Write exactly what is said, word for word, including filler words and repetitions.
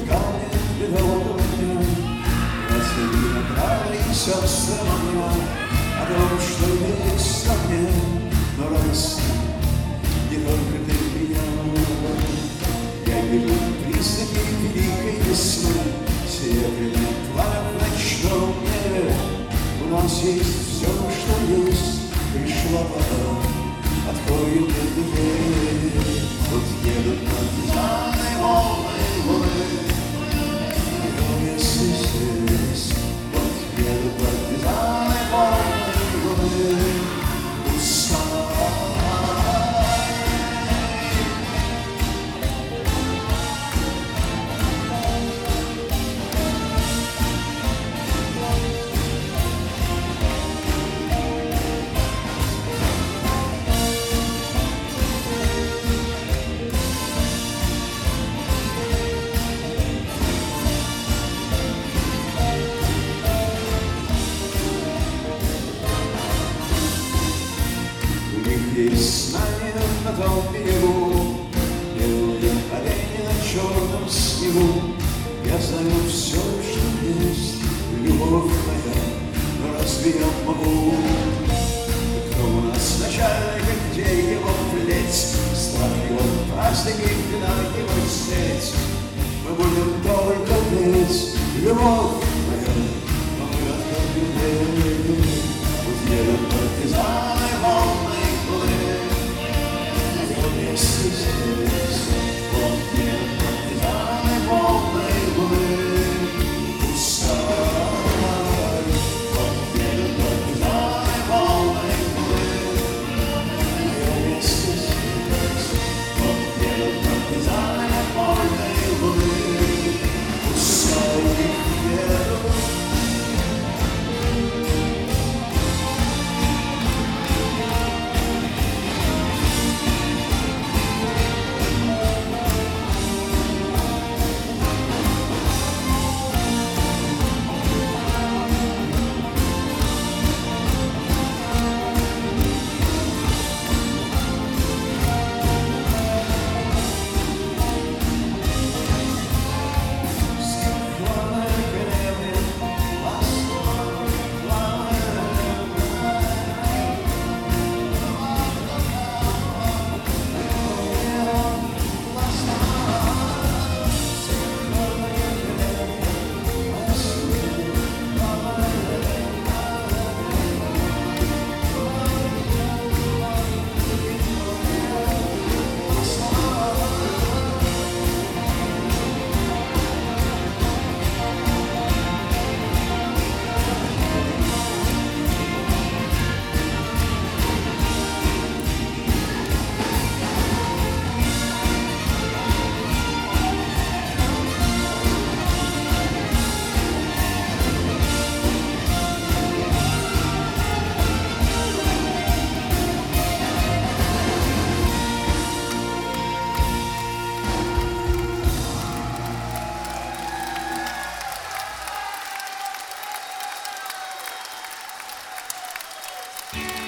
камень недолгого дня. Разве винограда и сестры моя о том, что есть во мне, но радость не только для меня. Я вижу признаки великой весны, серебряный флаг в ночном небе. У нас есть все, что есть, пришла пора, откроем дверь. Вот едут партизаны волны луны, и если здесь, вот едут партизаны волны луны, пуста. Есть знание на том берегу, белые олени на черном снегу. Я знаю все, что есть, любовь моя, но разве я могу? Кто у нас начальник, где его плеть? Страх его, праздники, вина его сеть. Мы будем только петь, любовь моя, но мы открыли дверь. Вот едут партизаны волны, если здесь, вот едут партизаны волны луны, пустой. Вот едут партизаны волны луны, если здесь, вот едут партизаны волны луны, пустой едут. Yeah.